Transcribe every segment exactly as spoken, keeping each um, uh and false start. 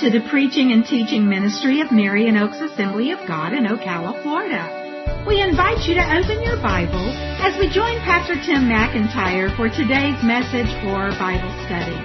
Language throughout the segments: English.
to the preaching and teaching ministry of Marion Oaks Assembly of God in Ocala, Florida. We invite you to open your Bible as we join Pastor Tim McIntyre for today's message or Bible study.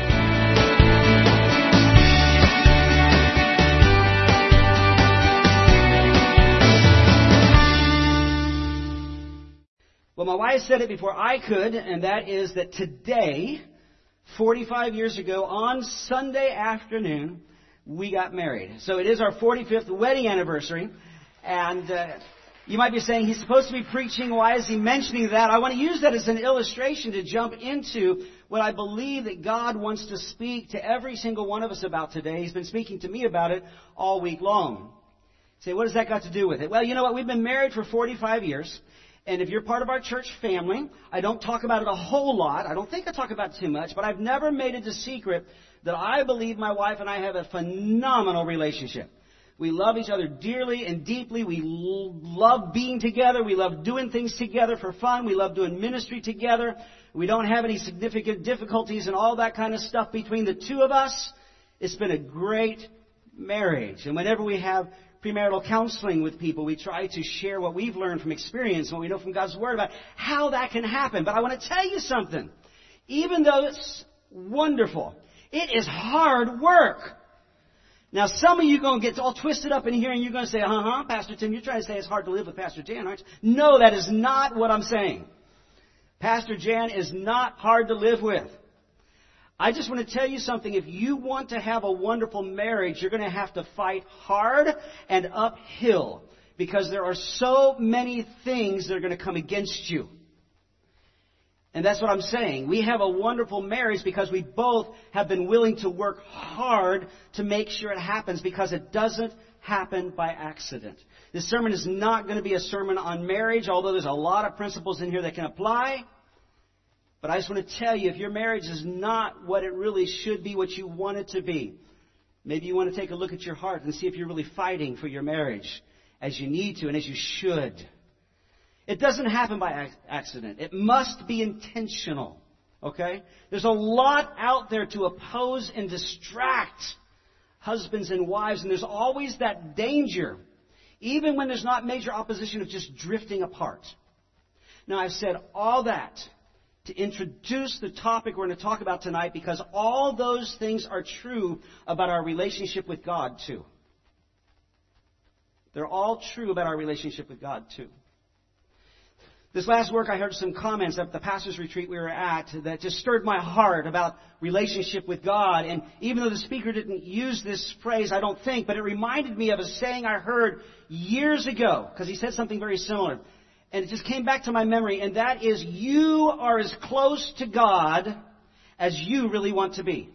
Well, my wife said it before I could, and that is that today, forty-five years ago, on Sunday afternoon, we got married. So it is our forty-fifth wedding anniversary. And uh, you might be saying, he's supposed to be preaching. Why is he mentioning that? I want to use that as an illustration to jump into what I believe that God wants to speak to every single one of us about today. He's been speaking to me about it all week long. You say, what has that got to do with it? Well, you know what? We've been married for forty-five years. And if you're part of our church family, I don't talk about it a whole lot. I don't think I talk about it too much, but I've never made it a secret that I believe my wife and I have a phenomenal relationship. We love each other dearly and deeply. We l- love being together. We love doing things together for fun. We love doing ministry together. We don't have any significant difficulties and all that kind of stuff between the two of us. It's been a great marriage. And whenever we have premarital counseling with people, we try to share what we've learned from experience and what we know from God's Word about how that can happen. But I want to tell you something. Even though it's wonderful, it is hard work. Now, some of you are going to get all twisted up in here and you're going to say, uh-huh, Pastor Tim, you're trying to say it's hard to live with Pastor Jan, aren't you? No, that is not what I'm saying. Pastor Jan is not hard to live with. I just want to tell you something. If you want to have a wonderful marriage, you're going to have to fight hard and uphill because there are so many things that are going to come against you. And that's what I'm saying. We have a wonderful marriage because we both have been willing to work hard to make sure it happens because it doesn't happen by accident. This sermon is not going to be a sermon on marriage, although there's a lot of principles in here that can apply. But I just want to tell you, if your marriage is not what it really should be, what you want it to be, maybe you want to take a look at your heart and see if you're really fighting for your marriage as you need to and as you should. It doesn't happen by accident. It must be intentional. Okay? There's a lot out there to oppose and distract husbands and wives, and there's always that danger, even when there's not major opposition, of just drifting apart. Now, I've said all that to introduce the topic we're going to talk about tonight because all those things are true about our relationship with God too. They're all true about our relationship with God too. This last week I heard some comments at the pastor's retreat we were at that just stirred my heart about relationship with God. And even though the speaker didn't use this phrase, I don't think, but it reminded me of a saying I heard years ago because he said something very similar. And it just came back to my memory, and that is, you are as close to God as you really want to be.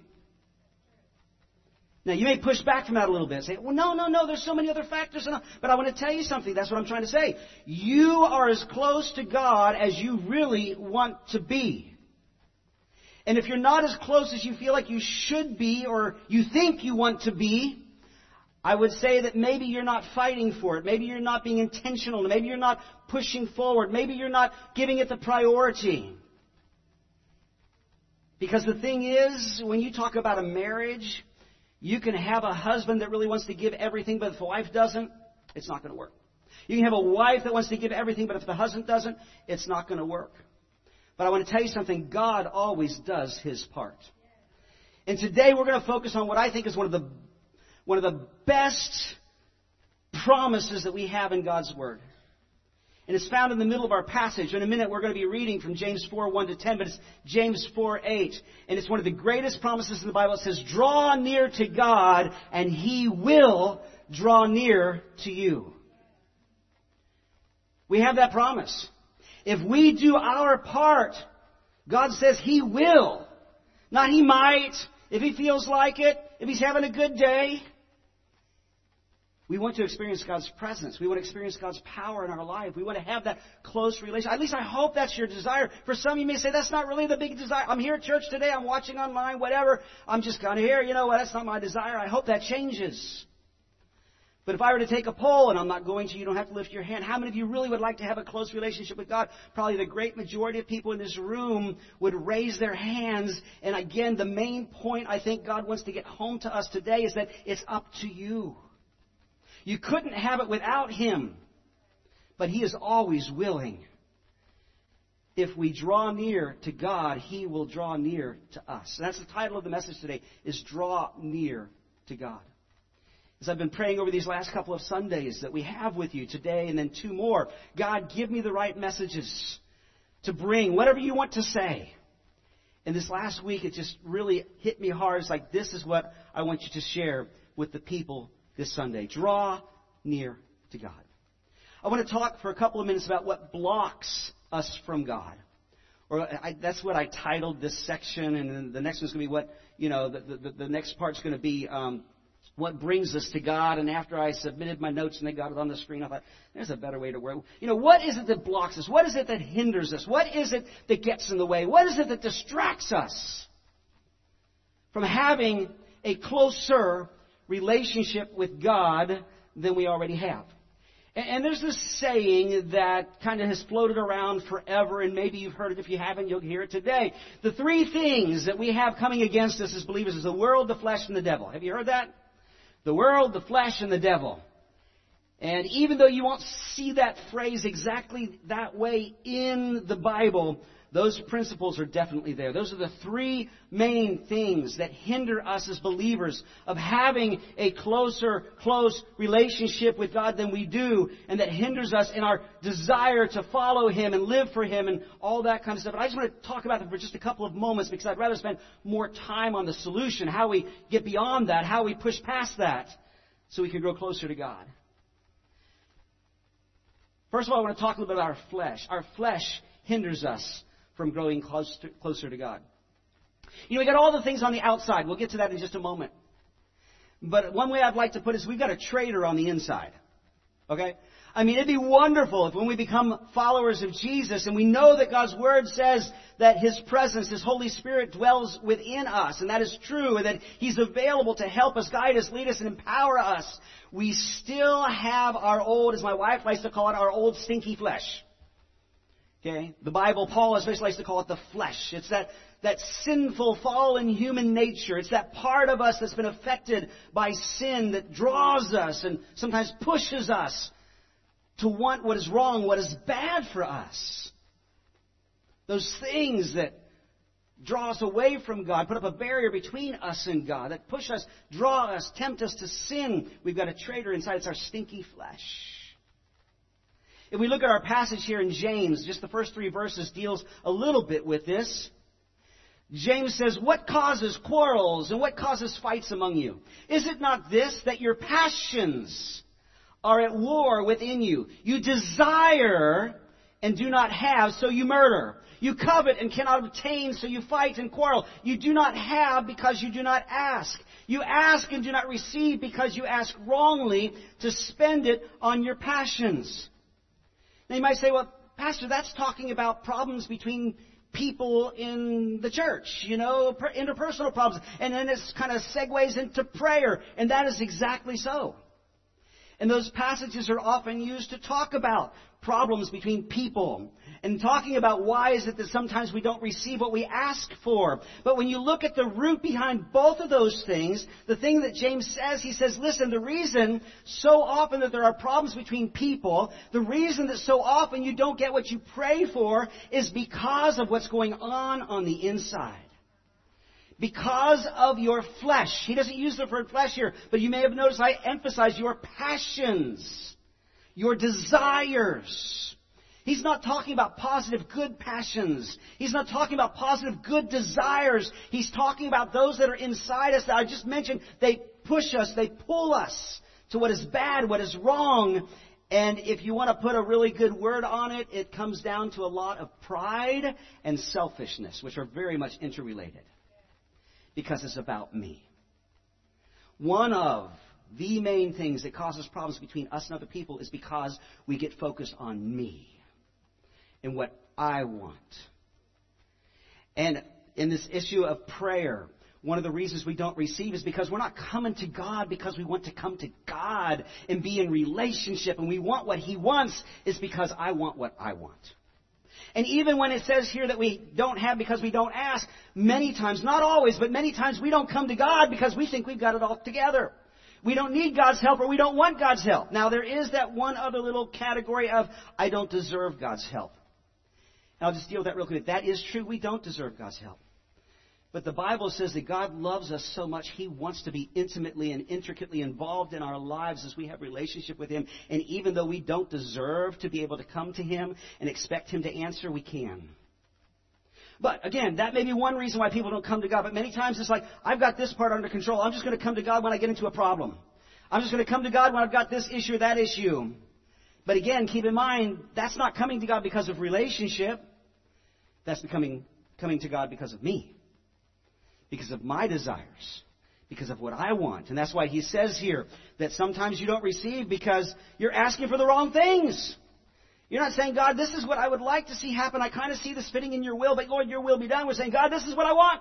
Now, you may push back from that a little bit. Say, well, no, no, no, there's so many other factors. And but I want to tell you something. That's what I'm trying to say. You are as close to God as you really want to be. And if you're not as close as you feel like you should be or you think you want to be, I would say that maybe you're not fighting for it. Maybe you're not being intentional. Maybe you're not pushing forward. Maybe you're not giving it the priority. Because the thing is, when you talk about a marriage, you can have a husband that really wants to give everything, but if the wife doesn't, it's not going to work. You can have a wife that wants to give everything, but if the husband doesn't, it's not going to work. But I want to tell you something. God always does His part. And today we're going to focus on what I think is one of the One of the best promises that we have in God's Word. And it's found in the middle of our passage. In a minute we're going to be reading from James four, one to ten, but it's James four, eight. And it's one of the greatest promises in the Bible. It says, draw near to God and He will draw near to you. We have that promise. If we do our part, God says He will. Not He might, if He feels like it, if He's having a good day. We want to experience God's presence. We want to experience God's power in our life. We want to have that close relationship. At least I hope that's your desire. For some, you may say, that's not really the big desire. I'm here at church today. I'm watching online, whatever. I'm just kind of here. You know what? That's not my desire. I hope that changes. But if I were to take a poll, and I'm not going to, you don't have to lift your hand, how many of you really would like to have a close relationship with God? Probably the great majority of people in this room would raise their hands. And again, the main point I think God wants to get home to us today is that it's up to you. You couldn't have it without Him. But He is always willing. If we draw near to God, He will draw near to us. And that's the title of the message today, is Draw Near to God. As I've been praying over these last couple of Sundays that we have with you today and then two more, God, give me the right messages to bring, whatever you want to say. And this last week, it just really hit me hard. It's like, this is what I want you to share with the people this Sunday. Draw near to God. I want to talk for a couple of minutes about what blocks us from God. Or I, that's what I titled this section, and then the next one's going to be what, you know, the, the, the next part's going to be um, what brings us to God. And after I submitted my notes and they got it on the screen, I thought, there's a better way to work. You know, what is it that blocks us? What is it that hinders us? What is it that gets in the way? What is it that distracts us from having a closer relationship with God than we already have? And there's this saying that kind of has floated around forever, and maybe you've heard it. If you haven't, you'll hear it today. The three things that we have coming against us as believers is the world, the flesh, and the devil. Have you heard that? The world, the flesh, and the devil. And even though you won't see that phrase exactly that way in the Bible, those principles are definitely there. Those are the three main things that hinder us as believers of having a closer, close relationship with God than we do, and that hinders us in our desire to follow Him and live for Him and all that kind of stuff. But I just want to talk about them for just a couple of moments because I'd rather spend more time on the solution, how we get beyond that, how we push past that so we can grow closer to God. First of all, I want to talk a little bit about our flesh. Our flesh hinders us from growing close to, closer to God. You know, we got all the things on the outside. We'll get to that in just a moment. But one way I'd like to put it is we've got a traitor on the inside. Okay? I mean, it'd be wonderful if when we become followers of Jesus and we know that God's Word says that His presence, His Holy Spirit dwells within us, and that is true, and that He's available to help us, guide us, lead us, and empower us, we still have our old, as my wife likes to call it, our old stinky flesh. Okay? The Bible, Paul especially likes to call it the flesh. It's that, that sinful, fallen human nature. It's that part of us that's been affected by sin that draws us and sometimes pushes us to want what is wrong, what is bad for us. Those things that draw us away from God, put up a barrier between us and God, that push us, draw us, tempt us to sin. We've got a traitor inside. It's our stinky flesh. If we look at our passage here in James, just the first three verses deals a little bit with this. James says, what causes quarrels and what causes fights among you? Is it not this, that your passions are at war within you? You desire and do not have, so you murder. You covet and cannot obtain, so you fight and quarrel. You do not have because you do not ask. You ask and do not receive because you ask wrongly to spend it on your passions. Now you might say, well, Pastor, that's talking about problems between people in the church, you know, interpersonal problems. And then it kind of segues into prayer. And that is exactly so. And those passages are often used to talk about problems between people and talking about why is it that sometimes we don't receive what we ask for. But when you look at the root behind both of those things, the thing that James says, he says, listen, the reason so often that there are problems between people, the reason that so often you don't get what you pray for is because of what's going on on the inside. Because of your flesh. He doesn't use the word flesh here, but you may have noticed I emphasize your passions, your desires. He's not talking about positive, good passions. He's not talking about positive, good desires. He's talking about those that are inside us that I just mentioned. They push us, they pull us to what is bad, what is wrong. And if you want to put a really good word on it, it comes down to a lot of pride and selfishness, which are very much interrelated. Because it's about me. One of the main things that causes problems between us and other people is because we get focused on me and what I want. And in this issue of prayer, One of the reasons we don't receive is because we're not coming to God because we want to come to God and be in relationship and we want what He wants. It's because I want what I want. And even when it says here that we don't have because we don't ask, many times, not always, but many times we don't come to God because we think we've got it all together. We don't need God's help or we don't want God's help. Now there is that one other little category of I don't deserve God's help. And I'll just deal with that real quick. That is true. We don't deserve God's help. But the Bible says that God loves us so much, He wants to be intimately and intricately involved in our lives as we have relationship with Him. And even though we don't deserve to be able to come to Him and expect Him to answer, we can. But again, that may be one reason why people don't come to God. But many times it's like, I've got this part under control. I'm just going to come to God when I get into a problem. I'm just going to come to God when I've got this issue or that issue. But again, keep in mind, that's not coming to God because of relationship. That's becoming coming to God because of me. Because of my desires. Because of what I want. And that's why He says here that sometimes you don't receive because you're asking for the wrong things. You're not saying, God, this is what I would like to see happen. I kind of see this fitting in your will, but Lord, your will be done. We're saying, God, this is what I want.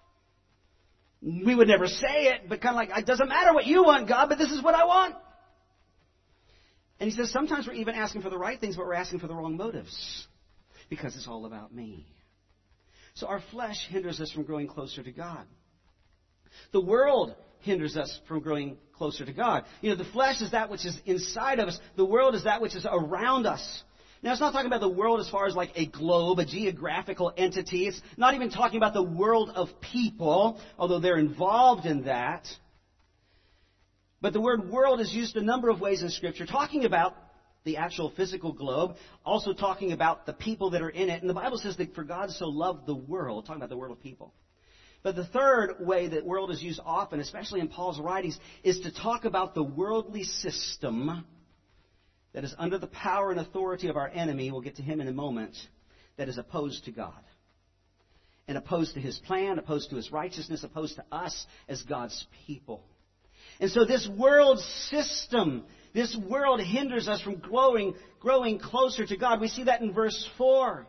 We would never say it, but kind of like, it doesn't matter what you want, God, but this is what I want. And He says sometimes we're even asking for the right things, but we're asking for the wrong motives. Because it's all about me. So our flesh hinders us from growing closer to God. The world hinders us from growing closer to God. You know, the flesh is that which is inside of us. The world is that which is around us. Now, it's not talking about the world as far as like a globe, a geographical entity. It's not even talking about the world of people, although they're involved in that. But the word world is used a number of ways in Scripture, talking about the actual physical globe, also talking about the people that are in it. And the Bible says that for God so loved the world, talking about the world of people. But the third way that world is used often, especially in Paul's writings, is to talk about the worldly system that is under the power and authority of our enemy. We'll get to him in a moment. That is opposed to God. And opposed to His plan, opposed to His righteousness, opposed to us as God's people. And so this world system, this world hinders us from growing, growing closer to God. We see that in verse four.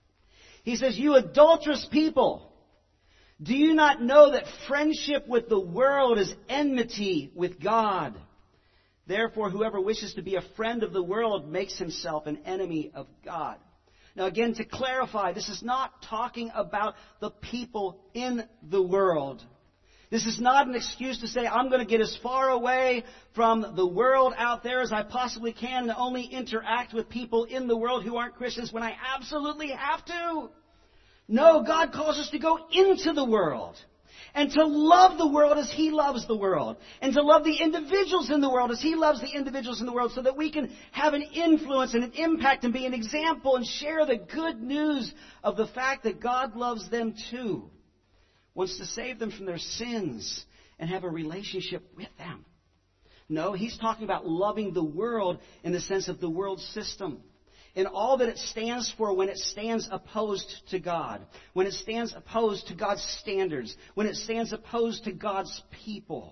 He says, you adulterous people, do you not know that friendship with the world is enmity with God? Therefore, whoever wishes to be a friend of the world makes himself an enemy of God. Now again, to clarify, this is not talking about the people in the world. This is not an excuse to say, I'm going to get as far away from the world out there as I possibly can and only interact with people in the world who aren't Christians when I absolutely have to. No, God calls us to go into the world and to love the world as He loves the world and to love the individuals in the world as He loves the individuals in the world so that we can have an influence and an impact and be an example and share the good news of the fact that God loves them too. Wants to save them from their sins and have a relationship with them. No, He's talking about loving the world in the sense of the world system. In all that it stands for when it stands opposed to God. When it stands opposed to God's standards. When it stands opposed to God's people.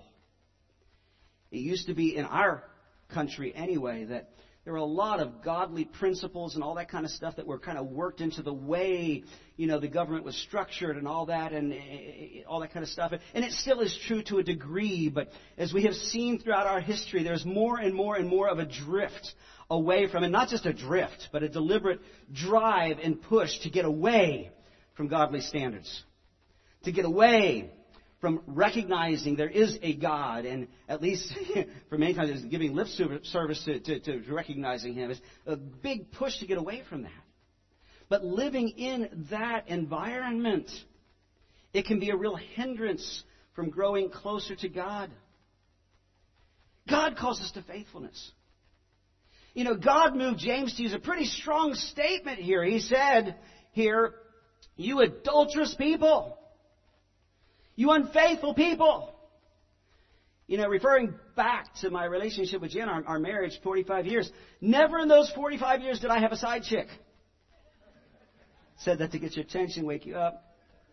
It used to be in our country anyway that there were a lot of godly principles and all that kind of stuff that were kind of worked into the way, you know, the government was structured and all that and all that kind of stuff. And it still is true to a degree, but as we have seen throughout our history, there's more and more and more of a drift away from, and not just a drift, but a deliberate drive and push to get away from godly standards. To get away from recognizing there is a God, and at least for many times it's giving lip service to, to, to recognizing Him. It's a big push to get away from that. But living in that environment, it can be a real hindrance from growing closer to God. God calls us to faithfulness. You know, God moved James to use a pretty strong statement here. He said here, you adulterous people. You unfaithful people. You know, referring back to my relationship with Jen, our, our marriage, forty-five years. Never in those forty-five years did I have a side chick. Said that to get your attention, wake you up.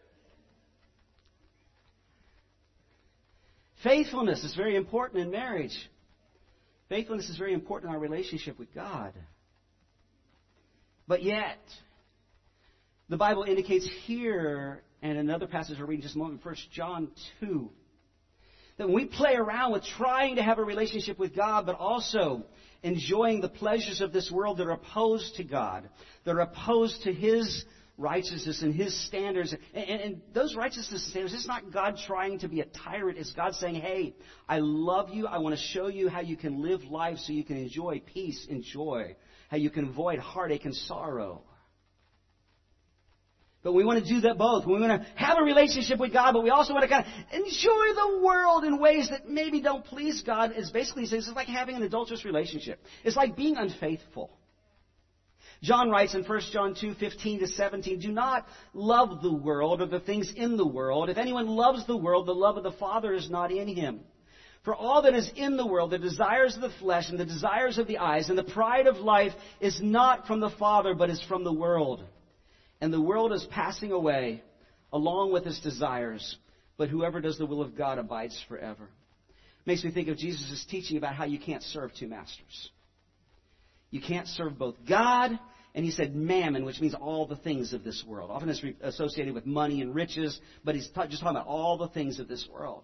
Faithfulness is very important in marriage. Faithfulness is very important in our relationship with God. But yet, the Bible indicates here And another passage we're reading just a moment, First John two. That when we play around with trying to have a relationship with God, but also enjoying the pleasures of this world that are opposed to God, that are opposed to His righteousness and His standards. And, and, and those righteousness standards, it's not God trying to be a tyrant. It's God saying, hey, I love you. I want to show you how you can live life so you can enjoy peace and joy, how you can avoid heartache and sorrow. But we want to do that both. We want to have a relationship with God, but we also want to kind of enjoy the world in ways that maybe don't please God. It's basically, it's like having an adulterous relationship. It's like being unfaithful. John writes in First John two, fifteen to seventeen, do not love the world or the things in the world. If anyone loves the world, the love of the Father is not in him. For all that is in the world, the desires of the flesh and the desires of the eyes and the pride of life is not from the Father, but is from the world. And the world is passing away along with its desires, but whoever does the will of God abides forever. Makes me think of Jesus' teaching about how you can't serve two masters. You can't serve both God, and He said mammon, which means all the things of this world. Often it's associated with money and riches, but He's just talking about all the things of this world.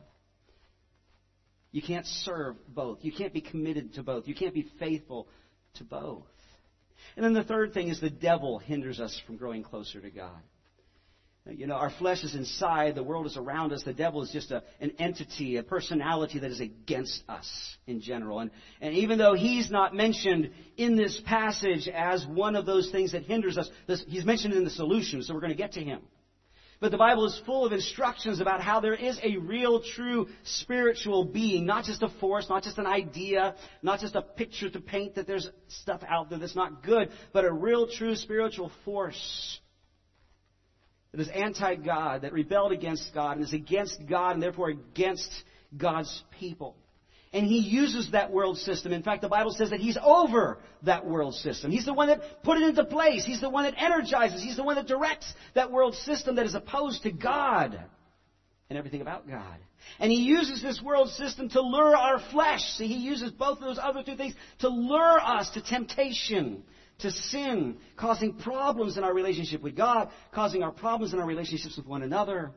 You can't serve both. You can't be committed to both. You can't be faithful to both. And then the third thing is the devil hinders us from growing closer to God. You know, our flesh is inside, the world is around us. The devil is just a, an entity, a personality that is against us in general. And, and even though he's not mentioned in this passage as one of those things that hinders us, this, he's mentioned in the solution, so we're going to get to him. But the Bible is full of instructions about how there is a real, true spiritual being, not just a force, not just an idea, not just a picture to paint that there's stuff out there that's not good, but a real, true spiritual force that is anti-God, that rebelled against God, and is against God, and therefore against God's people. And he uses that world system. In fact, the Bible says that he's over that world system. He's the one that put it into place. He's the one that energizes. He's the one that directs that world system that is opposed to God and everything about God. And he uses this world system to lure our flesh. See, he uses both of those other two things to lure us to temptation, to sin, causing problems in our relationship with God, causing our problems in our relationships with one another.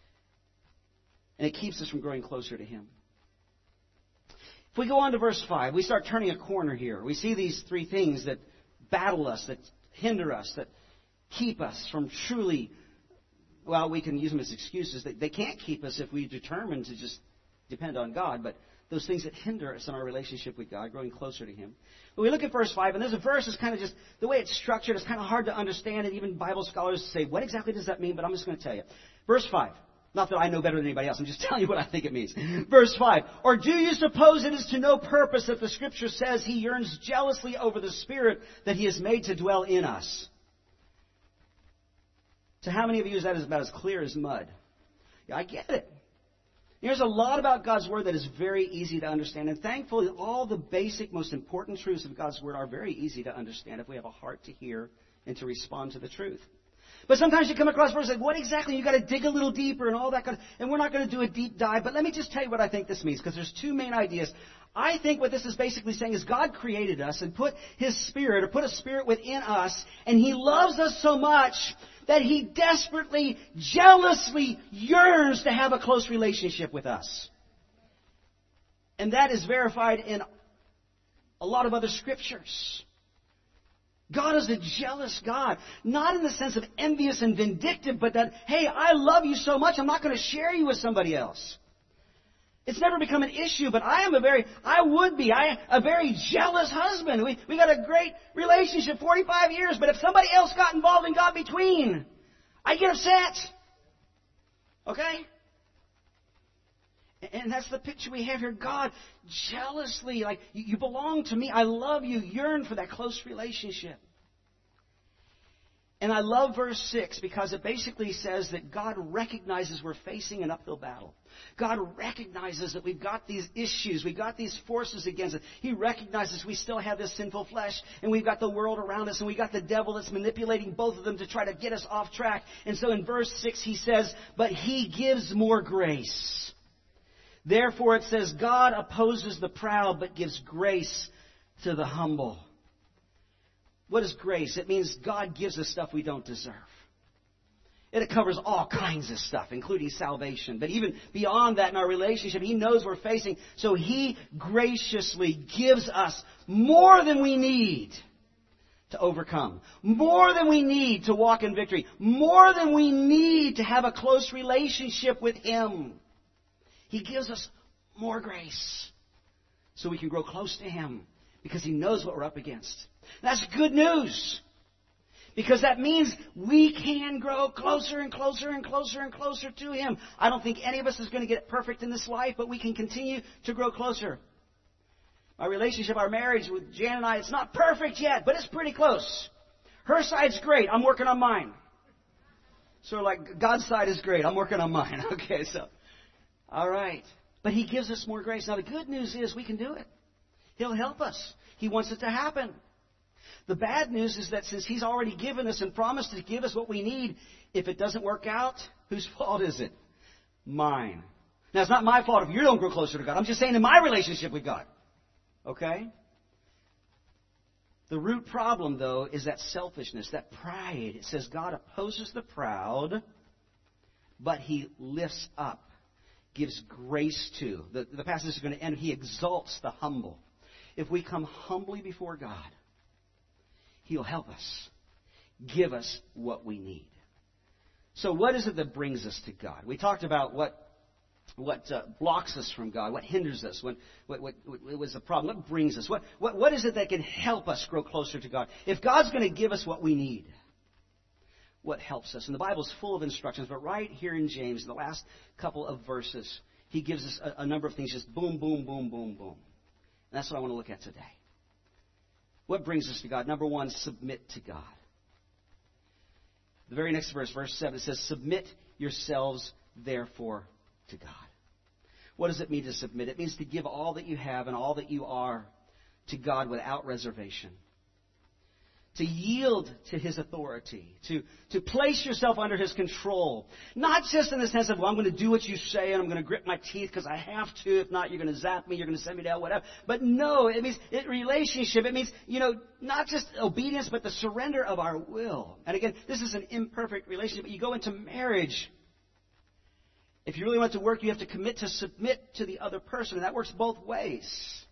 And it keeps us from growing closer to Him. If we go on to verse five, we start turning a corner here. We see these three things that battle us, that hinder us, that keep us from truly, well, we can use them as excuses. They, they can't keep us if we determine to just depend on God, but those things that hinder us in our relationship with God, growing closer to Him. But we look at verse five, and there's a verse that's kind of just, the way it's structured, it's kind of hard to understand, and even Bible scholars say, what exactly does that mean? But I'm just going to tell you. Verse five. Not that I know better than anybody else. I'm just telling you what I think it means. Verse five. Or do you suppose it is to no purpose that the Scripture says He yearns jealously over the Spirit that He has made to dwell in us? So how many of you is that is about as clear as mud? Yeah, I get it. There's a lot about God's Word that is very easy to understand. And thankfully, all the basic, most important truths of God's Word are very easy to understand if we have a heart to hear and to respond to the truth. But sometimes you come across verses like, what exactly? You've got to dig a little deeper and all that kind of... And we're not going to do a deep dive. But let me just tell you what I think this means, because there's two main ideas. I think what this is basically saying is God created us and put His Spirit, or put a Spirit within us, and He loves us so much that He desperately, jealously yearns to have a close relationship with us. And that is verified in a lot of other scriptures. God is a jealous God. Not in the sense of envious and vindictive, but that, hey, I love you so much, I'm not going to share you with somebody else. It's never become an issue, but I am a very, I would be, I a very jealous husband. We we got a great relationship, forty-five years, but if somebody else got involved and got between, I get upset. Okay? And that's the picture we have here. God jealously, like, you belong to me. I love you. Yearn for that close relationship. And I love verse six because it basically says that God recognizes we're facing an uphill battle. God recognizes that we've got these issues. We've got these forces against us. He recognizes we still have this sinful flesh. And we've got the world around us. And we've got the devil that's manipulating both of them to try to get us off track. And so in verse six he says, but He gives more grace. Therefore, it says, God opposes the proud, but gives grace to the humble. What is grace? It means God gives us stuff we don't deserve. It covers all kinds of stuff, including salvation. But even beyond that in our relationship, He knows we're facing. So He graciously gives us more than we need to overcome. More than we need to walk in victory. More than we need to have a close relationship with Him. He gives us more grace so we can grow close to Him because He knows what we're up against. That's good news. Because that means we can grow closer and closer and closer and closer to Him. I don't think any of us is going to get perfect in this life, but we can continue to grow closer. My relationship, our marriage with Jan and I, it's not perfect yet, but it's pretty close. Her side's great. I'm working on mine. So like God's side is great. I'm working on mine. Okay, so, all right. But He gives us more grace. Now the good news is we can do it. He'll help us. He wants it to happen. The bad news is that since He's already given us and promised to give us what we need, if it doesn't work out, whose fault is it? Mine. Now it's not my fault if you don't grow closer to God. I'm just saying in my relationship with God. Okay? The root problem, though, is that selfishness, that pride. It says God opposes the proud, but He lifts up, gives grace to. The, the passage is going to end. He exalts the humble. If we come humbly before God, He'll help us, give us what we need. So what is it that brings us to God? We talked about what what uh, blocks us from God, what hinders us, what, what, what, what was the problem, what brings us, what, what, what is it that can help us grow closer to God? If God's going to give us what we need, what helps us? And the Bible's full of instructions, but right here in James, in the last couple of verses, he gives us a, a number of things, just boom, boom, boom, boom, boom. And that's what I want to look at today. What brings us to God? Number one, submit to God. The very next verse, verse seven, it says, submit yourselves, therefore, to God. What does it mean to submit? It means to give all that you have and all that you are to God without reservation. To yield to His authority. To, to place yourself under His control. Not just in the sense of, well, I'm going to do what you say and I'm going to grit my teeth because I have to. If not, you're going to zap me, you're going to send me down, whatever. But no, it means it, relationship. It means, you know, not just obedience, but the surrender of our will. And again, this is an imperfect relationship. But you go into marriage. If you really want it to work, you have to commit to submit to the other person. And that works both ways.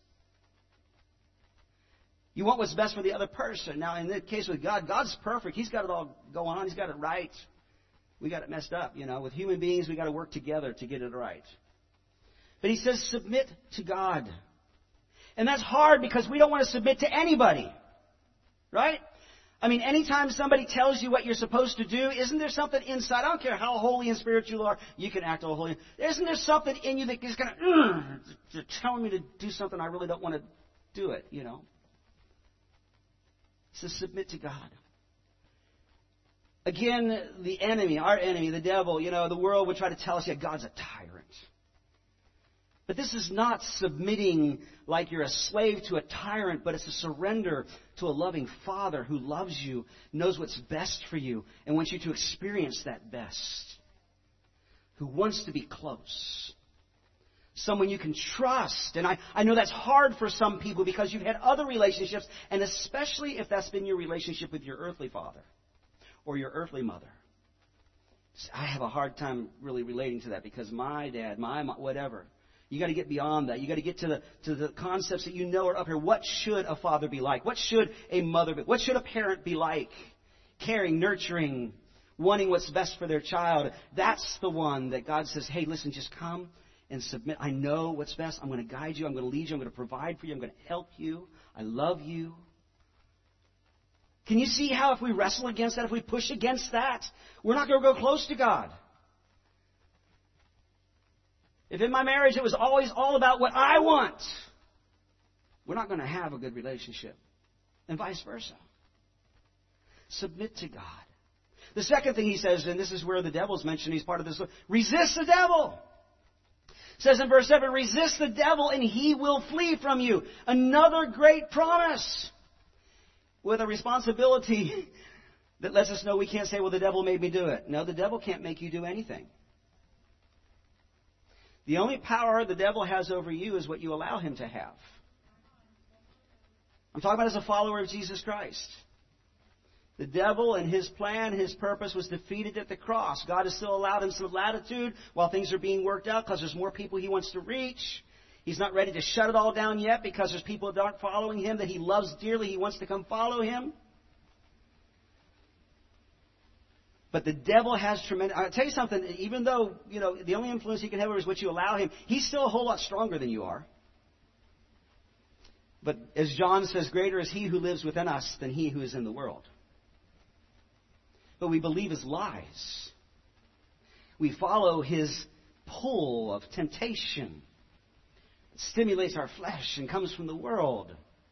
You want what's best for the other person. Now, in the case with God, God's perfect. He's got it all going on. He's got it right. We got it messed up. You know, with human beings, we got to work together to get it right. But He says submit to God. And that's hard because we don't want to submit to anybody. Right? I mean, anytime somebody tells you what you're supposed to do, isn't there something inside? I don't care how holy and spiritual you are. You can act all holy. Isn't there something in you that is going to, telling me to do something I really don't want to do it, you know? He says submit to God. Again, the enemy, our enemy, the devil, you know, the world would try to tell us, yeah, God's a tyrant. But this is not submitting like you're a slave to a tyrant, but it's a surrender to a loving Father who loves you, knows what's best for you, and wants you to experience that best. Who wants to be close. Someone you can trust. And I, I know that's hard for some people because you've had other relationships, and especially if that's been your relationship with your earthly father or your earthly mother. I have a hard time really relating to that because my dad, my mom, whatever. You got to get beyond that. You got to get to the to the concepts that you know are up here. What should a father be like? What should a mother be? What should a parent be like? Caring, nurturing, wanting what's best for their child. That's the one that God says, hey, listen, just come and submit. I know what's best. I'm going to guide you. I'm going to lead you. I'm going to provide for you. I'm going to help you. I love you. Can you see how if we wrestle against that, if we push against that, we're not going to go close to God? If in my marriage it was always all about what I want, we're not going to have a good relationship. And vice versa. Submit to God. The second thing he says, and this is where the devil's mentioned, he's part of this, resist the devil. It says in verse seven, resist the devil and he will flee from you. Another great promise. With a responsibility that lets us know we can't say, well, the devil made me do it. No, the devil can't make you do anything. The only power the devil has over you is what you allow him to have. I'm talking about as a follower of Jesus Christ. The devil and his plan, his purpose was defeated at the cross. God has still allowed him some latitude while things are being worked out because there's more people he wants to reach. He's not ready to shut it all down yet because there's people that aren't following him that he loves dearly. He wants to come follow him. But the devil has tremendous... I'll tell you something. Even though, you know, the only influence he can have over is what you allow him, he's still a whole lot stronger than you are. But as John says, greater is he who lives within us than he who is in the world. But we believe his lies. We follow his pull of temptation. It stimulates our flesh and comes from the world.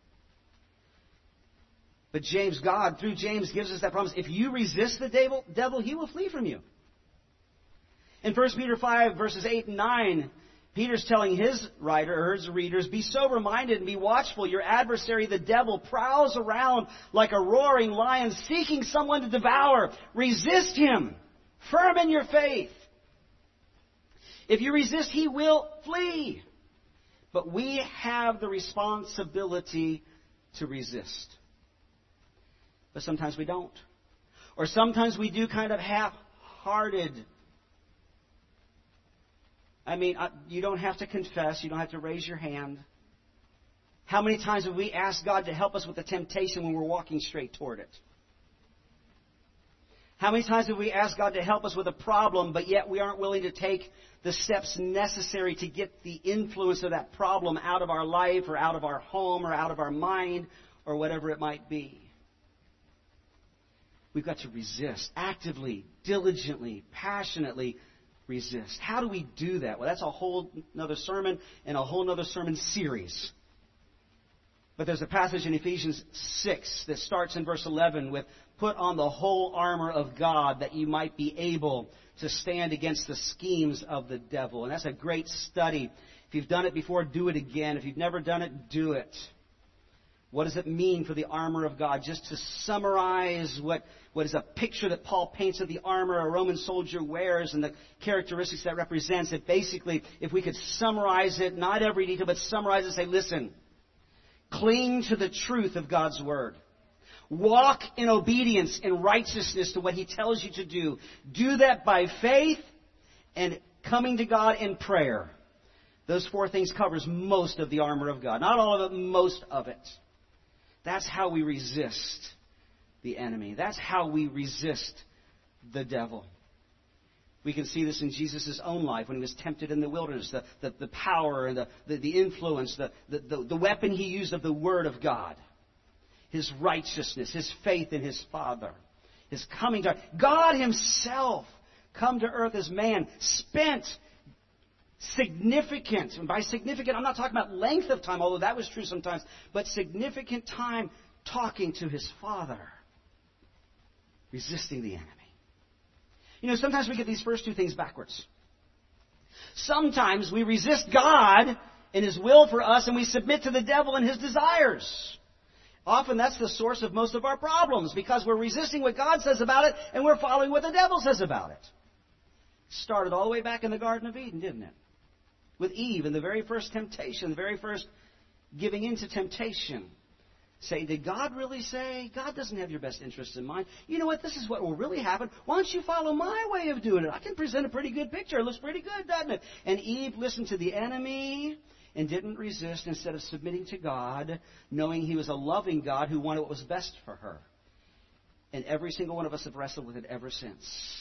But James, God, through James, gives us that promise. If you resist the devil, devil, he will flee from you. In First Peter five, verses eight and nine, Peter's telling his writer, or his readers, be sober-minded and be watchful. Your adversary, the devil, prowls around like a roaring lion, seeking someone to devour. Resist him, firm in your faith. If you resist, he will flee. But we have the responsibility to resist. But sometimes we don't. Or sometimes we do kind of half-hearted. I mean, you don't have to confess. You don't have to raise your hand. How many times have we asked God to help us with the temptation when we're walking straight toward it? How many times have we asked God to help us with a problem, but yet we aren't willing to take the steps necessary to get the influence of that problem out of our life or out of our home or out of our mind or whatever it might be? We've got to resist actively, diligently, passionately. Resist. How do we do that? Well, that's a whole another sermon and a whole other sermon series. But there's a passage in Ephesians six that starts in verse eleven with, put on the whole armor of God that you might be able to stand against the schemes of the devil. And that's a great study. If you've done it before, do it again. If you've never done it, do it. What does it mean for the armor of God? Just to summarize what, what is a picture that Paul paints of the armor a Roman soldier wears and the characteristics that represents it. Basically, if we could summarize it, not every detail, but summarize it and say, listen, cling to the truth of God's Word. Walk in obedience and righteousness to what He tells you to do. Do that by faith and coming to God in prayer. Those four things covers most of the armor of God. Not all of it, most of it. That's how we resist the enemy. That's how we resist the devil. We can see this in Jesus' own life when he was tempted in the wilderness. The, the, the power and the, the, the influence, the, the, the weapon he used of the Word of God. His righteousness, his faith in his Father. His coming to God Himself, come to earth as man, spent significant, and by significant, I'm not talking about length of time, although that was true sometimes, but significant time talking to His Father, resisting the enemy. You know, sometimes we get these first two things backwards. Sometimes we resist God and His will for us, and we submit to the devil and his desires. Often that's the source of most of our problems, because we're resisting what God says about it, and we're following what the devil says about it. It started all the way back in the Garden of Eden, didn't it? With Eve and the very first temptation, the very first giving in to temptation. Say, did God really say? God doesn't have your best interests in mind. You know what? This is what will really happen. Why don't you follow my way of doing it? I can present a pretty good picture. It looks pretty good, doesn't it? And Eve listened to the enemy and didn't resist instead of submitting to God, knowing He was a loving God who wanted what was best for her. And every single one of us have wrestled with it ever since.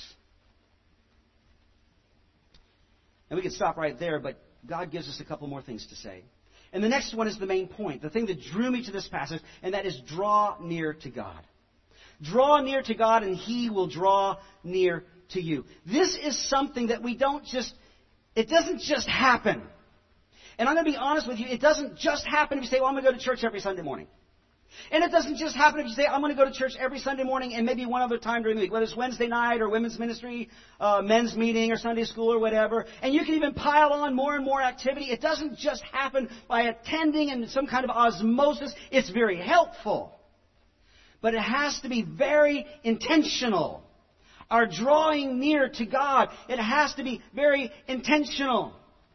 And we could stop right there, but God gives us a couple more things to say. And the next one is the main point, the thing that drew me to this passage, and that is draw near to God. Draw near to God, and He will draw near to you. This is something that we don't just, it doesn't just happen. And I'm going to be honest with you, it doesn't just happen if you say, well, I'm going to go to church every Sunday morning. And it doesn't just happen if you say, I'm going to go to church every Sunday morning and maybe one other time during the week, whether it's Wednesday night or women's ministry, uh, men's meeting or Sunday school or whatever. And you can even pile on more and more activity. It doesn't just happen by attending in some kind of osmosis. It's very helpful. But it has to be very intentional. Our drawing near to God, it has to be very intentional.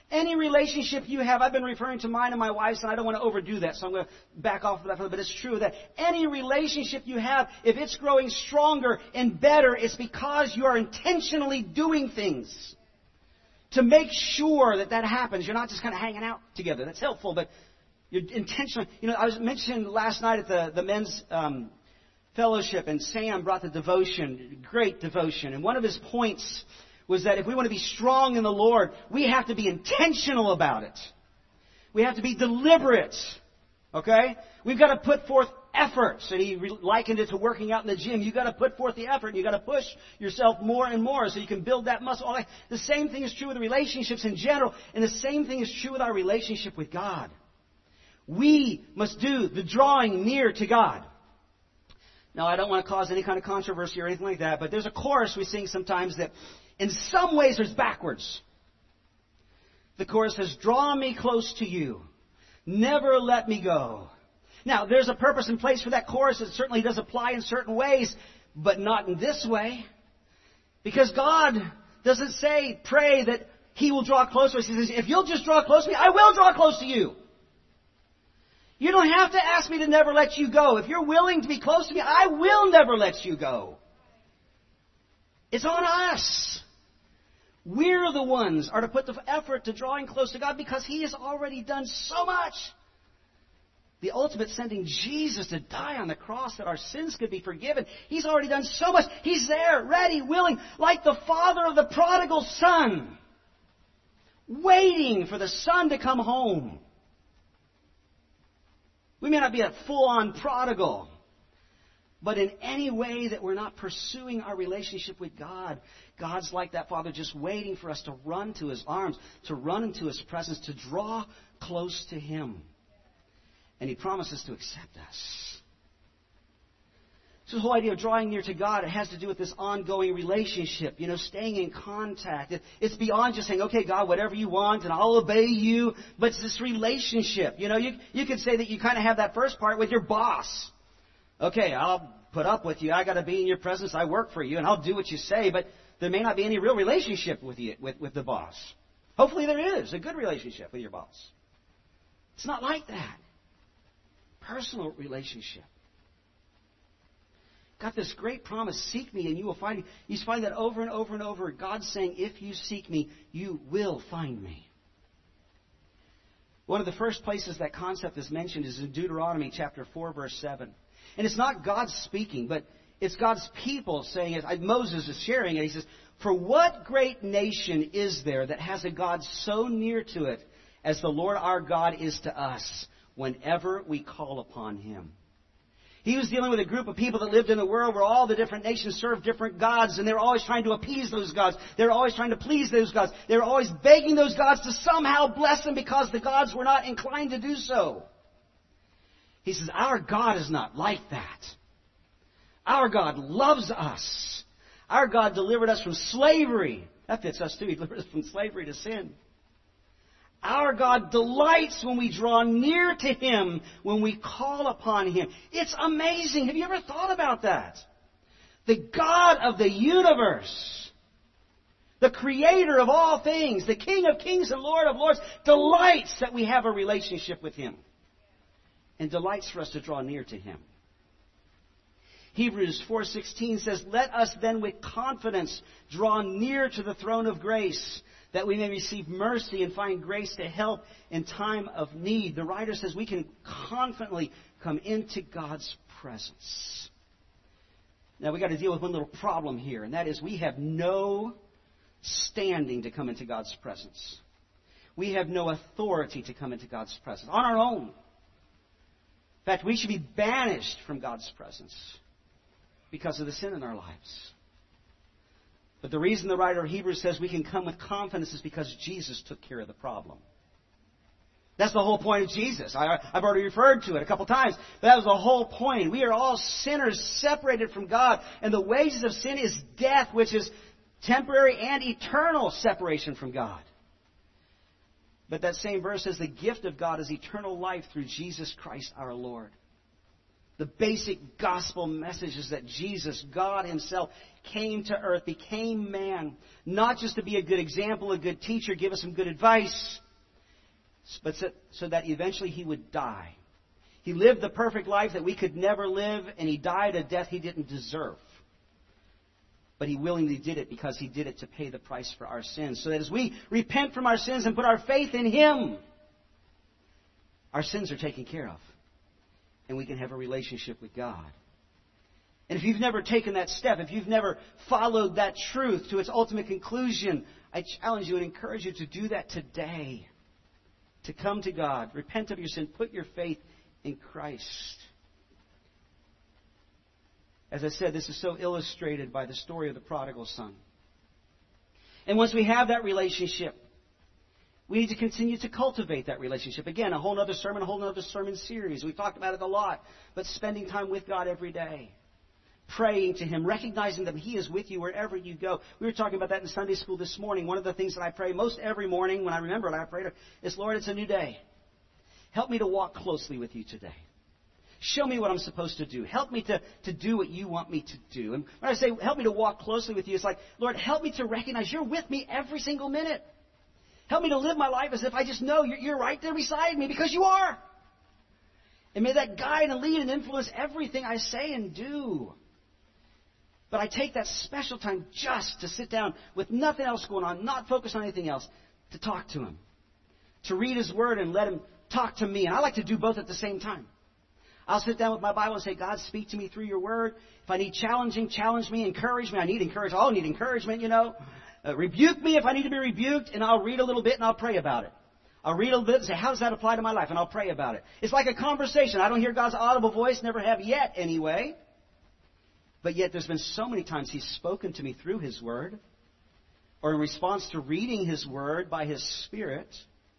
Any relationship you have, I've been referring to mine and my wife's, and I don't want to overdo that, so I'm going to back off of that, but it's true that any relationship you have, if it's growing stronger and better, it's because you are intentionally doing things to make sure that that happens. You're not just kind of hanging out together. That's helpful, but you're intentionally. You know, I was mentioned last night at the, the men's um, fellowship, and Sam brought the devotion, great devotion, and one of his points was that if we want to be strong in the Lord, we have to be intentional about it. We have to be deliberate. Okay? We've got to put forth efforts. And he likened it to working out in the gym. You've got to put forth the effort. And you've got to push yourself more and more so you can build that muscle. The same thing is true with relationships in general. And the same thing is true with our relationship with God. We must do the drawing near to God. Now, I don't want to cause any kind of controversy or anything like that, but there's a chorus we sing sometimes that in some ways is backwards. The chorus says, draw me close to you. Never let me go. Now, there's a purpose and place for that chorus. It certainly does apply in certain ways, but not in this way. Because God doesn't say, pray that He will draw close to us. He says, if you'll just draw close to me, I will draw close to you. You don't have to ask me to never let you go. If you're willing to be close to me, I will never let you go. It's on us. We're the ones are to put the effort to drawing close to God because He has already done so much. The ultimate sending Jesus to die on the cross that our sins could be forgiven. He's already done so much. He's there, ready, willing, like the father of the prodigal son, waiting for the son to come home. We may not be a full-on prodigal, but in any way that we're not pursuing our relationship with God, God's like that Father, just waiting for us to run to His arms, to run into His presence, to draw close to Him. And He promises to accept us. So the whole idea of drawing near to God, it has to do with this ongoing relationship, you know, staying in contact. It's beyond just saying, okay, God, whatever you want, and I'll obey you. But it's this relationship. You know, you, you could say that you kind of have that first part with your boss. Okay, I'll put up with you. I got to be in your presence. I work for you, and I'll do what you say. But there may not be any real relationship with you, with, with the boss. Hopefully there is a good relationship with your boss. It's not like that. Personal relationship. Got this great promise, seek me and you will find me. You find that over and over and over. God's saying, if you seek me, you will find me. One of the first places that concept is mentioned is in Deuteronomy chapter four, verse seven. And it's not God speaking, but it's God's people saying it. Moses is sharing it. He says, for what great nation is there that has a God so near to it as the Lord our God is to us whenever we call upon Him? He was dealing with a group of people that lived in a world where all the different nations served different gods, and they were always trying to appease those gods. They were always trying to please those gods. They were always begging those gods to somehow bless them because the gods were not inclined to do so. He says, our God is not like that. Our God loves us. Our God delivered us from slavery. That fits us too. He delivered us from slavery to sin. Our God delights when we draw near to Him, when we call upon Him. It's amazing. Have you ever thought about that? The God of the universe, the Creator of all things, the King of kings and Lord of lords, delights that we have a relationship with Him and delights for us to draw near to Him. Hebrews four sixteen says, let us then with confidence draw near to the throne of grace, that we may receive mercy and find grace to help in time of need. The writer says we can confidently come into God's presence. Now we've got to deal with one little problem here, and that is we have no standing to come into God's presence. We have no authority to come into God's presence on our own. In fact, we should be banished from God's presence because of the sin in our lives. But the reason the writer of Hebrews says we can come with confidence is because Jesus took care of the problem. That's the whole point of Jesus. I, I've already referred to it a couple times. But that was the whole point. We are all sinners separated from God. And the wages of sin is death, which is temporary and eternal separation from God. But that same verse says the gift of God is eternal life through Jesus Christ our Lord. The basic gospel message is that Jesus, God himself, came to earth, became man, not just to be a good example, a good teacher, give us some good advice, but so, so that eventually he would die. He lived the perfect life that we could never live, and he died a death he didn't deserve. But he willingly did it because he did it to pay the price for our sins. So that as we repent from our sins and put our faith in him, our sins are taken care of. And we can have a relationship with God. And if you've never taken that step, if you've never followed that truth to its ultimate conclusion, I challenge you and encourage you to do that today. To come to God, repent of your sin, put your faith in Christ. As I said, this is so illustrated by the story of the prodigal son. And once we have that relationship, we need to continue to cultivate that relationship. Again, a whole other sermon, a whole other sermon series. We've talked about it a lot. But spending time with God every day. Praying to him, recognizing that he is with you wherever you go. We were talking about that in Sunday school this morning. One of the things that I pray most every morning when I remember it, I pray is, Lord, it's a new day. Help me to walk closely with you today. Show me what I'm supposed to do. Help me to, to do what you want me to do. And when I say help me to walk closely with you, it's like, Lord, help me to recognize you're with me every single minute. Help me to live my life as if I just know you're, you're right there beside me because you are. And may that guide and lead and influence everything I say and do. But I take that special time just to sit down with nothing else going on, not focus on anything else, to talk to him. To read his word and let him talk to me. And I like to do both at the same time. I'll sit down with my Bible and say, God, speak to me through your word. If I need challenging, challenge me, encourage me. I need encouragement. I all need encouragement, you know. Uh, rebuke me if I need to be rebuked, and I'll read a little bit and I'll pray about it. I'll read a little bit and say, how does that apply to my life? And I'll pray about it. It's like a conversation. I don't hear God's audible voice, never have yet anyway. But yet there's been so many times he's spoken to me through his word, or in response to reading his word by his Spirit.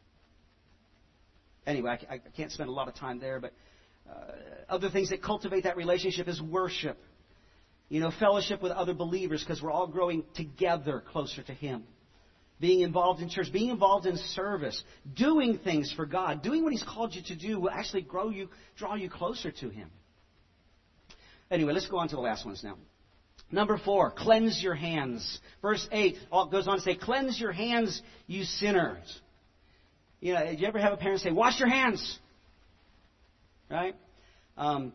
Anyway, I, I can't spend a lot of time there, but uh, other things that cultivate that relationship is worship. You know, fellowship with other believers because we're all growing together closer to him. Being involved in church, being involved in service, doing things for God, doing what he's called you to do will actually grow you, draw you closer to him. Anyway, let's go on to the last ones now. Number four, cleanse your hands. Verse eight goes on to say, cleanse your hands, you sinners. You know, did you ever have a parent say, wash your hands? Right? Um,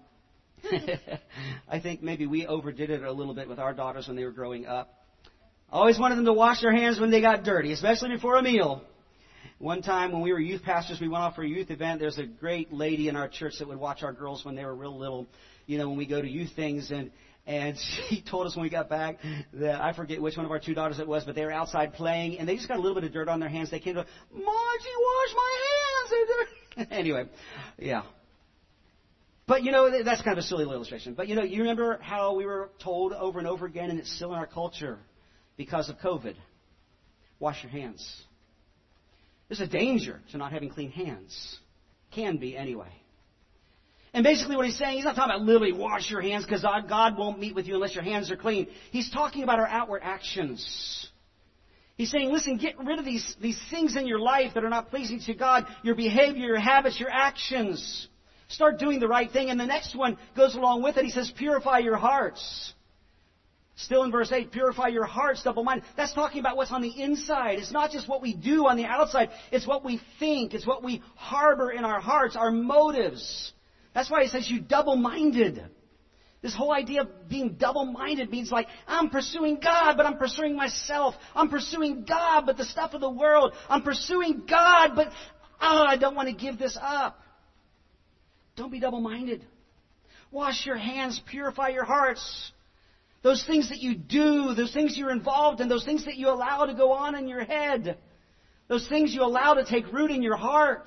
I think maybe we overdid it a little bit with our daughters when they were growing up. I always wanted them to wash their hands when they got dirty, especially before a meal. One time when we were youth pastors, we went off for a youth event. There's a great lady in our church that would watch our girls when they were real little, you know, when we go to youth things. And, and she told us when we got back that, I forget which one of our two daughters it was, but they were outside playing, and they just got a little bit of dirt on their hands. They came to, Margie, wash my hands, they're dirty. Anyway, yeah. But, you know, that's kind of a silly little illustration. But, you know, you remember how we were told over and over again, and it's still in our culture because of COVID, wash your hands. There's a danger to not having clean hands. Can be, anyway. And basically what he's saying, he's not talking about literally wash your hands because God won't meet with you unless your hands are clean. He's talking about our outward actions. He's saying, listen, get rid of these, these things in your life that are not pleasing to God, your behavior, your habits, your actions. Start doing the right thing. And the next one goes along with it. He says, purify your hearts. Still in verse eight, purify your hearts, double-minded. That's talking about what's on the inside. It's not just what we do on the outside. It's what we think. It's what we harbor in our hearts, our motives. That's why it says you double-minded. This whole idea of being double-minded means like, I'm pursuing God, but I'm pursuing myself. I'm pursuing God, but the stuff of the world. I'm pursuing God, but oh, I don't want to give this up. Don't be double-minded. Wash your hands, purify your hearts. Those things that you do, those things you're involved in, those things that you allow to go on in your head, those things you allow to take root in your heart,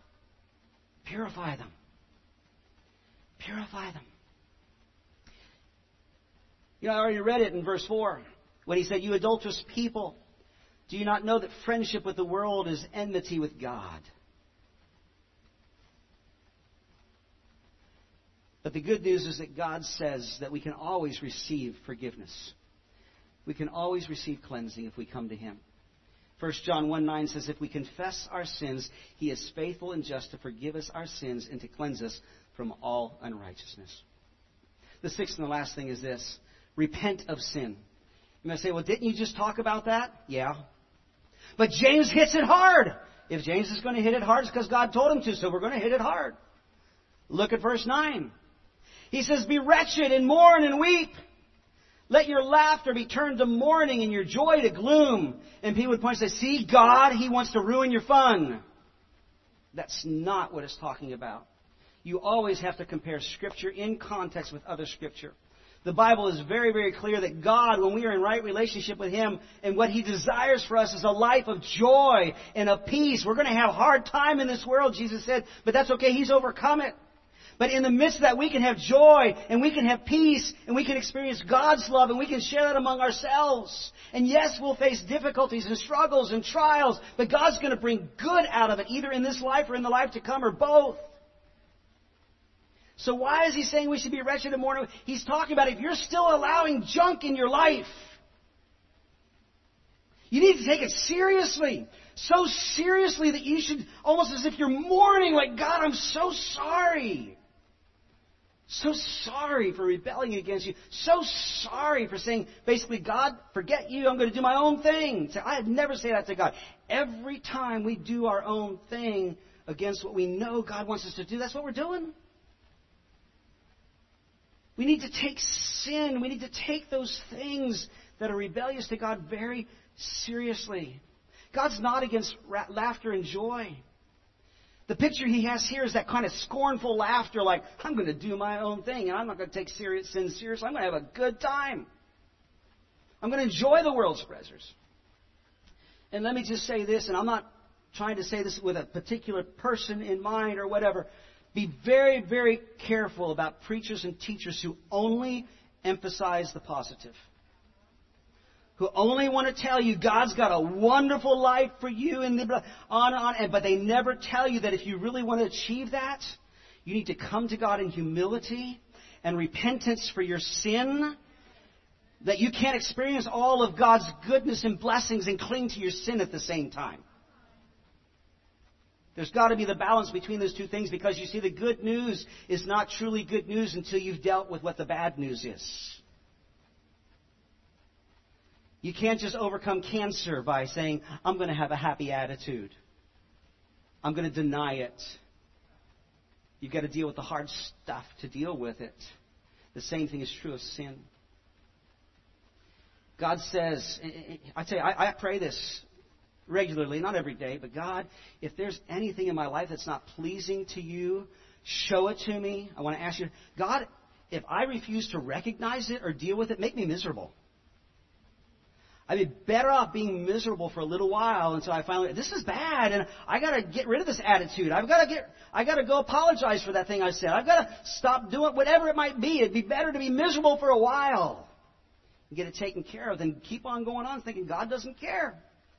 purify them. Purify them. You know, I already read it in verse four when he said, you adulterous people, do you not know that friendship with the world is enmity with God? But the good news is that God says that we can always receive forgiveness. We can always receive cleansing if we come to him. First John one nine says, if we confess our sins, he is faithful and just to forgive us our sins and to cleanse us from all unrighteousness. The sixth and the last thing is this. Repent of sin. You might say, well, didn't you just talk about that? Yeah. But James hits it hard. If James is going to hit it hard, it's because God told him to, so we're going to hit it hard. Look at verse nine. He says, be wretched and mourn and weep. Let your laughter be turned to mourning and your joy to gloom. And people would point and say, see, God, He wants to ruin your fun. That's not what it's talking about. You always have to compare Scripture in context with other Scripture. The Bible is very, very clear that God, when we are in right relationship with Him, and what He desires for us is a life of joy and of peace. We're going to have a hard time in this world, Jesus said, but that's okay. He's overcome it. But in the midst of that, we can have joy, and we can have peace, and we can experience God's love, and we can share that among ourselves. And yes, we'll face difficulties and struggles and trials, but God's going to bring good out of it, either in this life or in the life to come, or both. So why is He saying we should be wretched and mourn? He's talking about if you're still allowing junk in your life, you need to take it seriously. So seriously that you should, almost as if you're mourning, like, God, I'm so sorry. So sorry for rebelling against you. So sorry for saying, basically, God, forget you. I'm going to do my own thing. I'd never say that to God. Every time we do our own thing against what we know God wants us to do, that's what we're doing. We need to take sin. We need to take those things that are rebellious to God very seriously. God's not against ra- laughter and joy. The picture He has here is that kind of scornful laughter, like, I'm going to do my own thing, and I'm not going to take serious sin seriously. I'm going to have a good time. I'm going to enjoy the world's pleasures. And let me just say this, and I'm not trying to say this with a particular person in mind or whatever. Be very, very careful about preachers and teachers who only emphasize the positive. Who only want to tell you God's got a wonderful life for you, and on and on, but they never tell you that if you really want to achieve that, you need to come to God in humility and repentance for your sin, that you can't experience all of God's goodness and blessings and cling to your sin at the same time. There's got to be the balance between those two things, because you see, the good news is not truly good news until you've dealt with what the bad news is. You can't just overcome cancer by saying, I'm going to have a happy attitude. I'm going to deny it. You've got to deal with the hard stuff to deal with it. The same thing is true of sin. God says, I tell you, I, I pray this regularly, not every day, but God, if there's anything in my life that's not pleasing to you, show it to me. I want to ask you, God, if I refuse to recognize it or deal with it, make me miserable. I'd be better off being miserable for a little while until I finally, this is bad, and I got to get rid of this attitude. I've got to get, I got to go apologize for that thing I said. I've got to stop doing whatever it might be. It'd be better to be miserable for a while and get it taken care of than keep on going on thinking God doesn't care.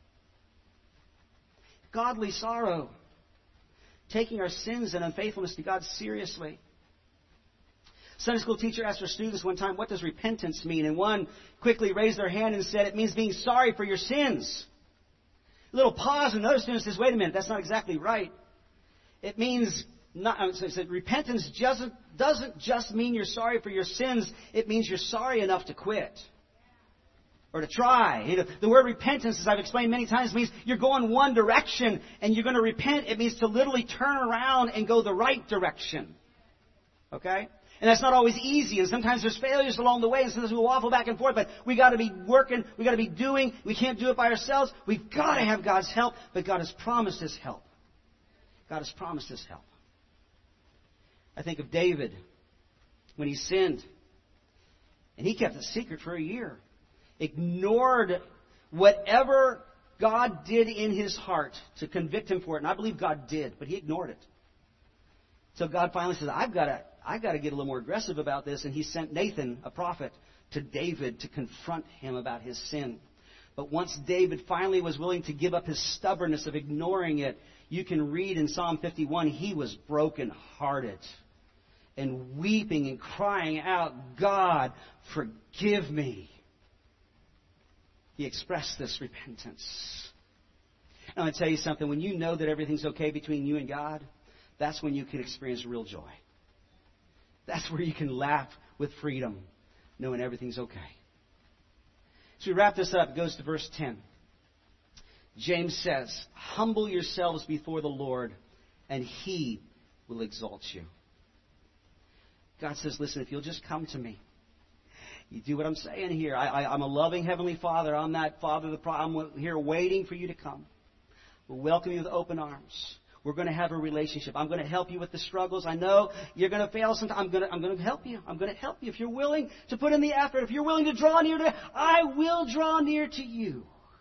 Godly sorrow, taking our sins and unfaithfulness to God seriously. Sunday school teacher asked her students one time, what does repentance mean? And one quickly raised their hand and said, it means being sorry for your sins. A little pause, and another student says, wait a minute, that's not exactly right. It means, not, so it said, repentance doesn't, doesn't just mean you're sorry for your sins. It means you're sorry enough to quit. Or to try. You know, the word repentance, as I've explained many times, means you're going one direction and you're going to repent. It means to literally turn around and go the right direction. Okay? And that's not always easy, and sometimes there's failures along the way, and sometimes we waffle back and forth, but we got to be working, we got to be doing, we can't do it by ourselves. We've got to have God's help, but God has promised His help. God has promised His help. I think of David when he sinned, and he kept it secret for a year. Ignored whatever God did in his heart to convict him for it, and I believe God did, but he ignored it. So God finally says, I've got to I've got to get a little more aggressive about this. And He sent Nathan, a prophet, to David to confront him about his sin. But once David finally was willing to give up his stubbornness of ignoring it, you can read in Psalm fifty-one, he was brokenhearted and weeping and crying out, God, forgive me. He expressed this repentance. Now, I'm going to tell you something. When you know that everything's okay between you and God, that's when you can experience real joy. That's where you can laugh with freedom, knowing everything's okay. So we wrap this up. It goes to verse ten. James says, humble yourselves before the Lord, and He will exalt you. God says, listen, if you'll just come to me, you do what I'm saying here. I, I, I'm a loving Heavenly Father. I'm that Father. The I'm here waiting for you to come. We'll welcome you with open arms. We're going to have a relationship. I'm going to help you with the struggles. I know you're going to fail sometimes. I'm going to, I'm going to help you. I'm going to help you. If you're willing to put in the effort, if you're willing to draw near to, I will draw near to you.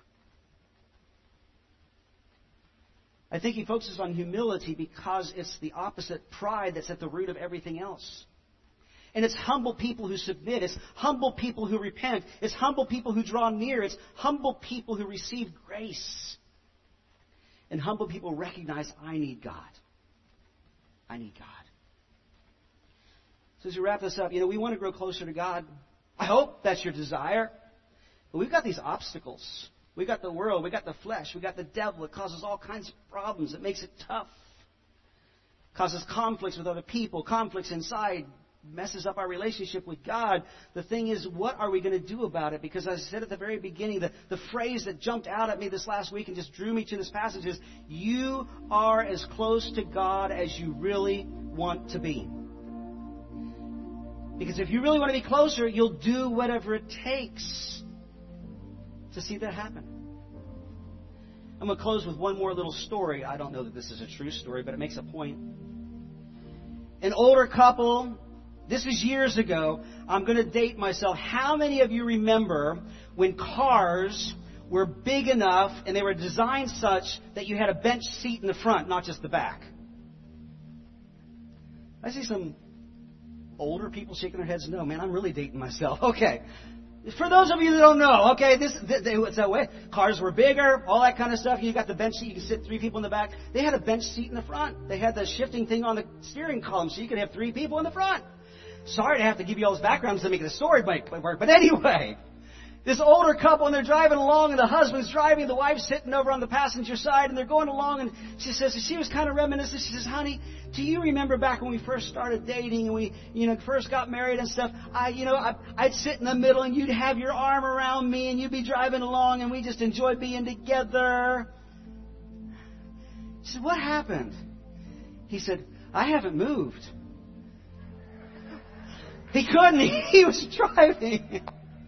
I think he focuses on humility because it's the opposite pride that's at the root of everything else. And it's humble people who submit. It's humble people who repent. It's humble people who draw near. It's humble people who receive grace. And humble people recognize, I need God. I need God. So as we wrap this up, you know, we want to grow closer to God. I hope that's your desire. But we've got these obstacles. We've got the world. We've got the flesh. We've got the devil. It causes all kinds of problems. It makes it tough. It causes conflicts with other people. Conflicts inside. Messes up our relationship with God. The thing is, what are we going to do about it? Because as I said at the very beginning, the, the phrase that jumped out at me this last week and just drew me to this passage is, you are as close to God as you really want to be. Because if you really want to be closer, you'll do whatever it takes to see that happen. I'm going to close with one more little story. I don't know that this is a true story, but it makes a point. An older couple, this is years ago. I'm going to date myself. How many of you remember when cars were big enough and they were designed such that you had a bench seat in the front, not just the back? I see some older people shaking their heads. No, man, I'm really dating myself. Okay. For those of you that don't know, okay, this they, it's that way. Cars were bigger, all that kind of stuff. You got the bench seat, you can sit three people in the back. They had a bench seat in the front. They had the shifting thing on the steering column, so you could have three people in the front. Sorry to have to give you all those backgrounds to make the story work, but anyway, this older couple, and they're driving along, and the husband's driving, the wife's sitting over on the passenger side, and they're going along, and she says, she was kind of reminiscent. She says, honey, do you remember back when we first started dating and we, you know, first got married and stuff? I, you know, I, I'd sit in the middle, and you'd have your arm around me, and you'd be driving along, and we just enjoy being together. She said, what happened? He said, I haven't moved. He couldn't. He was driving.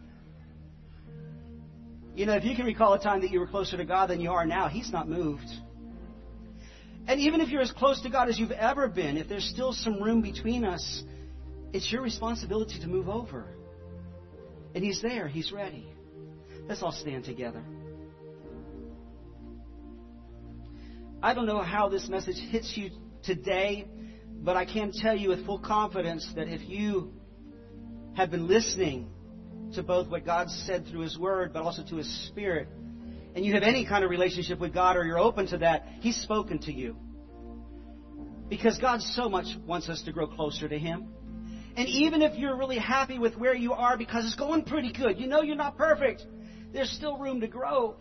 You know, if you can recall a time that you were closer to God than you are now, He's not moved. And even if you're as close to God as you've ever been, if there's still some room between us, it's your responsibility to move over. And He's there. He's ready. Let's all stand together. I don't know how this message hits you today, but I can tell you with full confidence that if you have been listening to both what God said through His Word, but also to His Spirit, and you have any kind of relationship with God, or you're open to that, He's spoken to you. Because God so much wants us to grow closer to Him. And even if you're really happy with where you are because it's going pretty good, you know you're not perfect, there's still room to grow.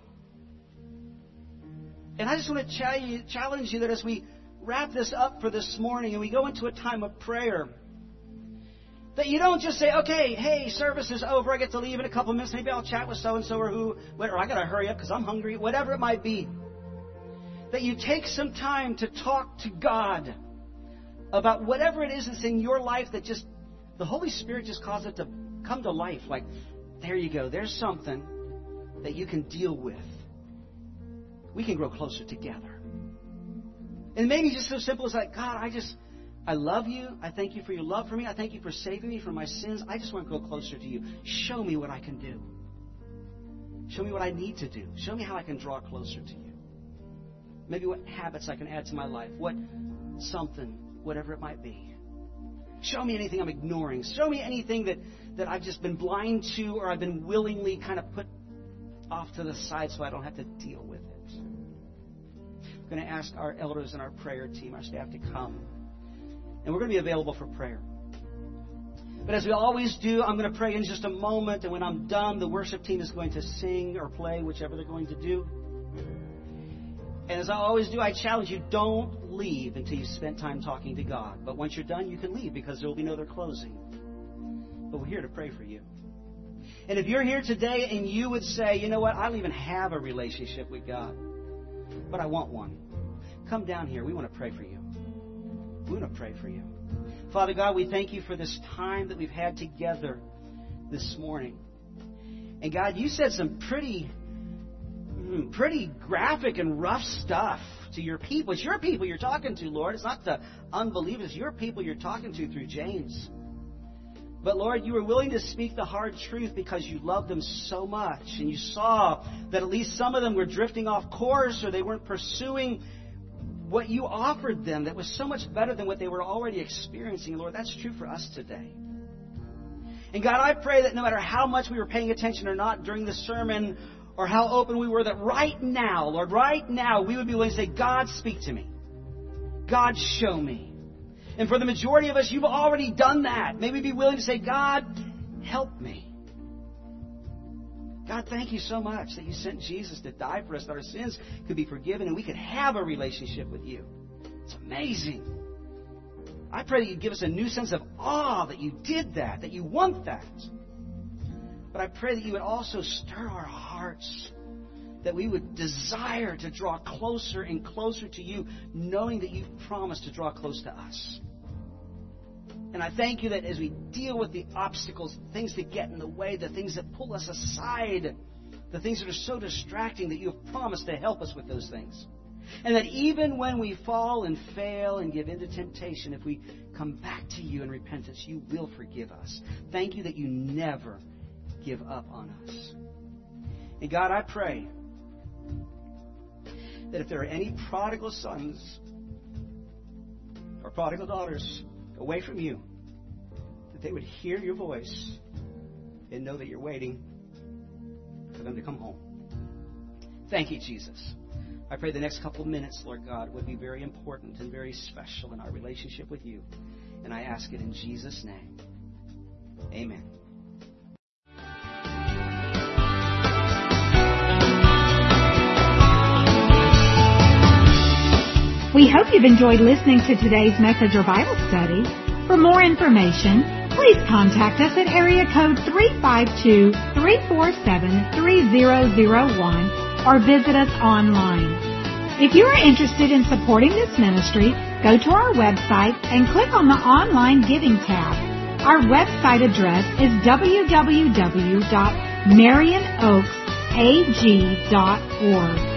And I just want to challenge you that as we wrap this up for this morning and we go into a time of prayer, that you don't just say, okay, hey, service is over, I get to leave in a couple of minutes, maybe I'll chat with so-and-so or who, or I got to hurry up because I'm hungry, whatever it might be. That you take some time to talk to God about whatever it is that's in your life that just, the Holy Spirit just caused it to come to life. Like, there you go, there's something that you can deal with. We can grow closer together. And maybe just so simple as like, God, I just... I love you. I thank you for your love for me. I thank you for saving me from my sins. I just want to go closer to you. Show me what I can do. Show me what I need to do. Show me how I can draw closer to you. Maybe what habits I can add to my life. What something, whatever it might be. Show me anything I'm ignoring. Show me anything that, that I've just been blind to or I've been willingly kind of put off to the side so I don't have to deal with it. I'm going to ask our elders and our prayer team, our staff, to come. And we're going to be available for prayer. But as we always do, I'm going to pray in just a moment. And when I'm done, the worship team is going to sing or play, whichever they're going to do. And as I always do, I challenge you, don't leave until you've spent time talking to God. But once you're done, you can leave because there will be no other closing. But we're here to pray for you. And if you're here today and you would say, you know what, I don't even have a relationship with God, but I want one. Come down here. We want to pray for you. We want to pray for you. Father God, we thank you for this time that we've had together this morning. And God, you said some pretty, pretty graphic and rough stuff to your people. It's your people you're talking to, Lord. It's not the unbelievers. It's your people you're talking to through James. But Lord, you were willing to speak the hard truth because you loved them so much. And you saw that at least some of them were drifting off course, or they weren't pursuing what you offered them that was so much better than what they were already experiencing. Lord, that's true for us today. And God, I pray that no matter how much we were paying attention or not during the sermon, or how open we were, that right now, Lord, right now, we would be willing to say, God, speak to me. God, show me. And for the majority of us, you've already done that. Maybe be willing to say, God, help me. God, thank you so much that you sent Jesus to die for us, that our sins could be forgiven and we could have a relationship with you. It's amazing. I pray that you give us a new sense of awe that you did that, that you want that. But I pray that you would also stir our hearts, that we would desire to draw closer and closer to you, knowing that you've promised to draw close to us. And I thank you that as we deal with the obstacles, the things that get in the way, the things that pull us aside, the things that are so distracting, that you have promised to help us with those things. And that even when we fall and fail and give in to temptation, if we come back to you in repentance, you will forgive us. Thank you that you never give up on us. And God, I pray that if there are any prodigal sons or prodigal daughters away from you, that they would hear your voice and know that you're waiting for them to come home. Thank you, Jesus. I pray the next couple of minutes, Lord God, would be very important and very special in our relationship with you. And I ask it in Jesus' name. Amen. We hope you've enjoyed listening to today's message or Bible study. For more information, please contact us at area code three five two, three four seven, three zero zero one or visit us online. If you are interested in supporting this ministry, go to our website and click on the Online Giving tab. Our website address is w w w dot marion oaks a g dot org.